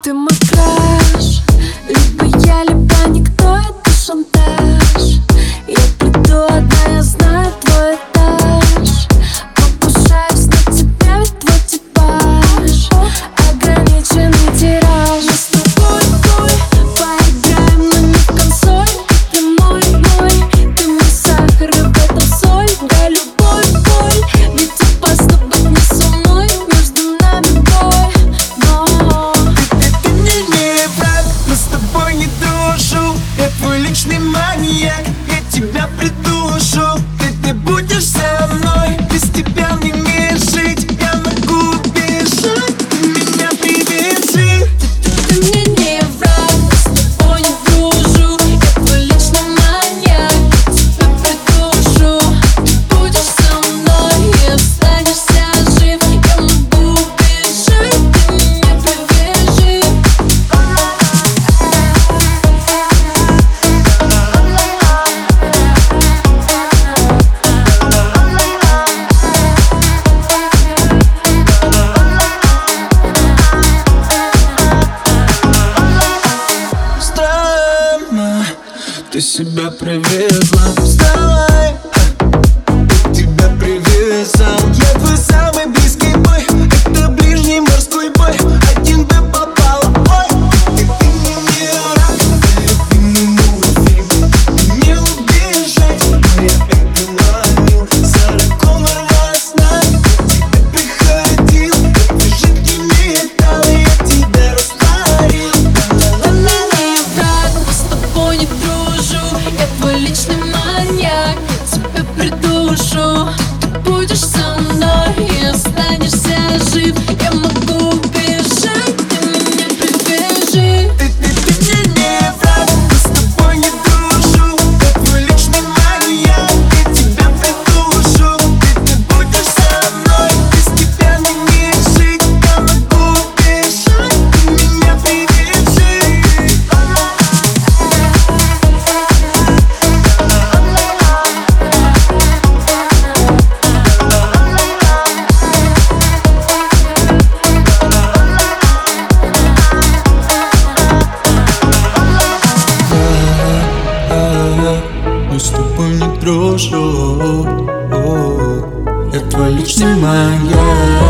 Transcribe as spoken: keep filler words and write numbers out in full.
Ты мой краш, либо я, либо никто, это шантаж. Я приду одна, я знаю твой этаж. Покушаюсь на тебя, ведь твой типаж ограниченный тираж. Мы с тобой, бой, поиграем, но не в консоль. Ты мой, мой, ты мой сахар, и в этом соль. Да, любовь, боль, ведь опасно быть не со мной. Между нами бой, но Ты мне не враг, но с тобой не дружу. Я твой личный маньяк, я тебя придушу. Ты, ты будешь со мной, без тебя мне не жить. Я могу бежать, ты меня привяжи. ты мне не враг, но с тобой не дружу. Я твой личный маньяк, я тебя придушу. Ты будешь со мной и останешься жив. Я могу бежать, ты меня привяжи. Странно, ты себя привезла. Вставай, я тебя привязал. Я твой самый близкий бой, это ближний морской бой. Один бы попал, ой. Ты, ты мне не враг, ты любимый мой фильм. Не убежать, но я это ловил. Сороком ворвалась на тебя приходил. Ты жить не металл, я тебя растворил. Ты мне не враг, но с тобой не дружу. Я твой личный маньяк, я тебя придушу. Ты, ты будешь со мной и останешься жив. Я могу бежать, ты меня привяжи. Ты, ты, ты мне не враг, но с тобой не дружу. Я твой личный маньяк, я тебя придушу. Ты, ты будешь со мной, без тебя мне не жить. Я могу бежать, ты меня привяжи. Но с тобой не дружу. Я твой личный маньяк.